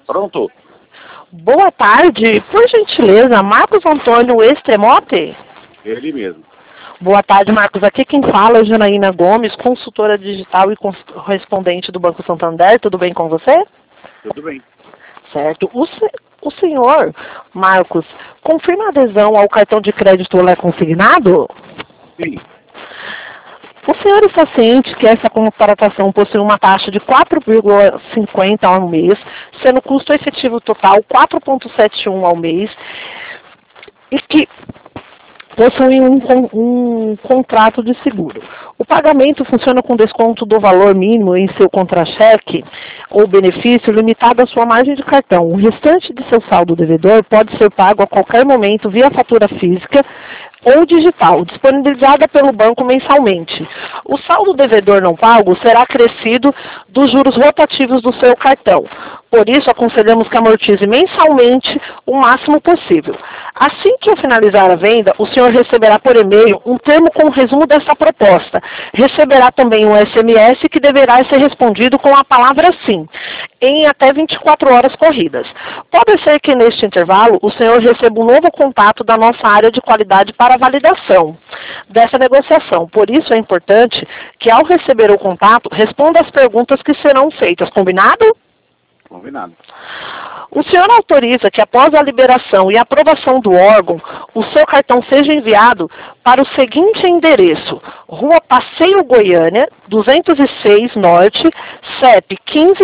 Pronto. Boa tarde, por gentileza, Marcos Antônio Estremote? Ele mesmo. Boa tarde, Marcos. Aqui quem fala é Janaína Gomes, consultora digital e correspondente do Banco Santander. Tudo bem com você? Tudo bem. Certo. O senhor, Marcos, confirma a adesão ao cartão de crédito Olé Consignado? Sim. O senhor está ciente que essa contratação possui uma taxa de 4,50 ao mês, sendo o custo efetivo total 4,71 ao mês, e que possui um contrato de seguro. O pagamento funciona com desconto do valor mínimo em seu contra-cheque ou benefício limitado à sua margem de cartão. O restante de seu saldo devedor pode ser pago a qualquer momento via fatura física ou digital, disponibilizada pelo banco mensalmente. O saldo devedor não pago será acrescido dos juros rotativos do seu cartão. Por isso, aconselhamos que amortize mensalmente o máximo possível. Assim que eu finalizar a venda, o senhor receberá por e-mail um termo com o resumo dessa proposta. Receberá também um SMS que deverá ser respondido com a palavra sim, em até 24 horas corridas. Pode ser que neste intervalo o senhor receba um novo contato da nossa área de qualidade para validação dessa negociação. Por isso é importante que ao receber o contato, responda as perguntas que serão feitas. Combinado? Combinado. O senhor autoriza que após a liberação e aprovação do órgão, o seu cartão seja enviado para o seguinte endereço: Rua Passeio Goiânia, 206 Norte, CEP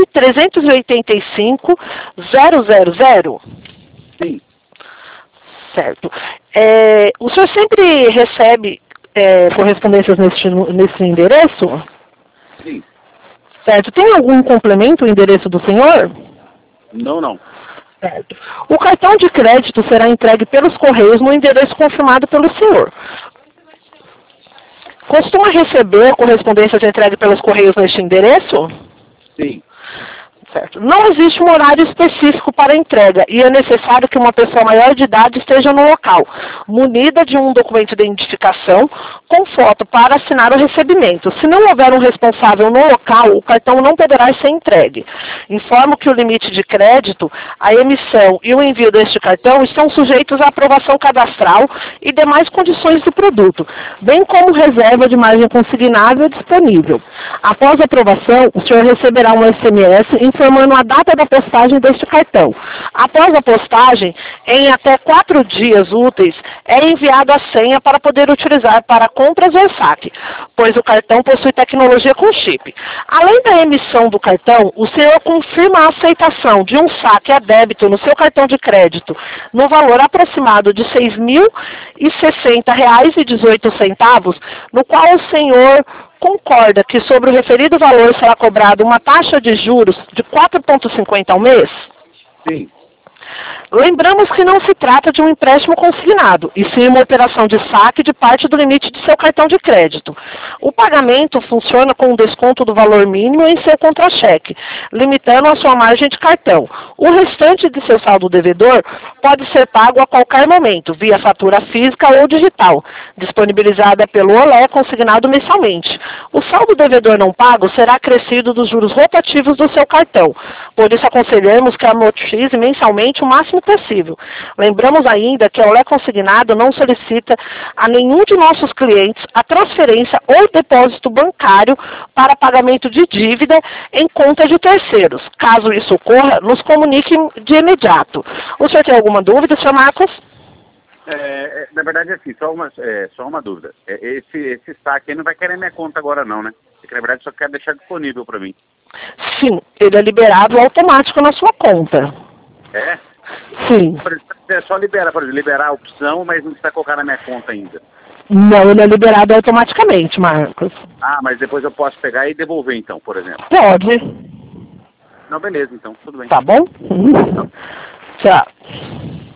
15.385.000? Sim. Certo. O senhor sempre recebe correspondências nesse endereço? Sim. Certo. Tem algum complemento o endereço do senhor? Não. Certo. O cartão de crédito será entregue pelos correios no endereço confirmado pelo senhor. Costuma receber correspondências entregues pelos correios neste endereço? Sim. Certo. Não existe um horário específico para a entrega e é necessário que uma pessoa maior de idade esteja no local, munida de um documento de identificação com foto para assinar o recebimento. Se não houver um responsável no local, o cartão não poderá ser entregue. Informo que o limite de crédito, a emissão e o envio deste cartão estão sujeitos à aprovação cadastral e demais condições do produto, bem como reserva de margem consignável disponível. Após a aprovação, o senhor receberá um SMS informando a data da postagem deste cartão. Após a postagem, em até 4 dias úteis, é enviada a senha para poder utilizar para compras ou saque, pois o cartão possui tecnologia com chip. Além da emissão do cartão, o senhor confirma a aceitação de um saque a débito no seu cartão de crédito no valor aproximado de R$ 6.060,18, no qual o senhor concorda que sobre o referido valor será cobrada uma taxa de juros de 4,50 ao mês? Sim. Lembramos que não se trata de um empréstimo consignado, e sim uma operação de saque de parte do limite de seu cartão de crédito. O pagamento funciona com um desconto do valor mínimo em seu contra-cheque, limitando a sua margem de cartão. O restante de seu saldo devedor pode ser pago a qualquer momento, via fatura física ou digital, disponibilizada pelo Olé consignado mensalmente. O saldo devedor não pago será acrescido dos juros rotativos do seu cartão. Por isso aconselhamos que amortize mensalmente o máximo possível. Lembramos ainda que a Olé Consignado não solicita a nenhum de nossos clientes a transferência ou depósito bancário para pagamento de dívida em conta de terceiros. Caso isso ocorra, nos comunique de imediato. O senhor tem alguma dúvida, senhor Marcos? Na verdade, assim, só uma dúvida. Esse saque aí não vai querer minha conta agora não, né? Porque, na verdade, só quer deixar disponível para mim. Sim, ele é liberado automático na sua conta. É? Sim. É só liberar, por exemplo, liberar a opção, mas não precisa colocar na minha conta ainda. Não, ele é liberado automaticamente, Marcos. Ah, mas depois eu posso pegar e devolver, então, por exemplo. Pode. Não, beleza, então, tudo bem. Tá bom? Tchau.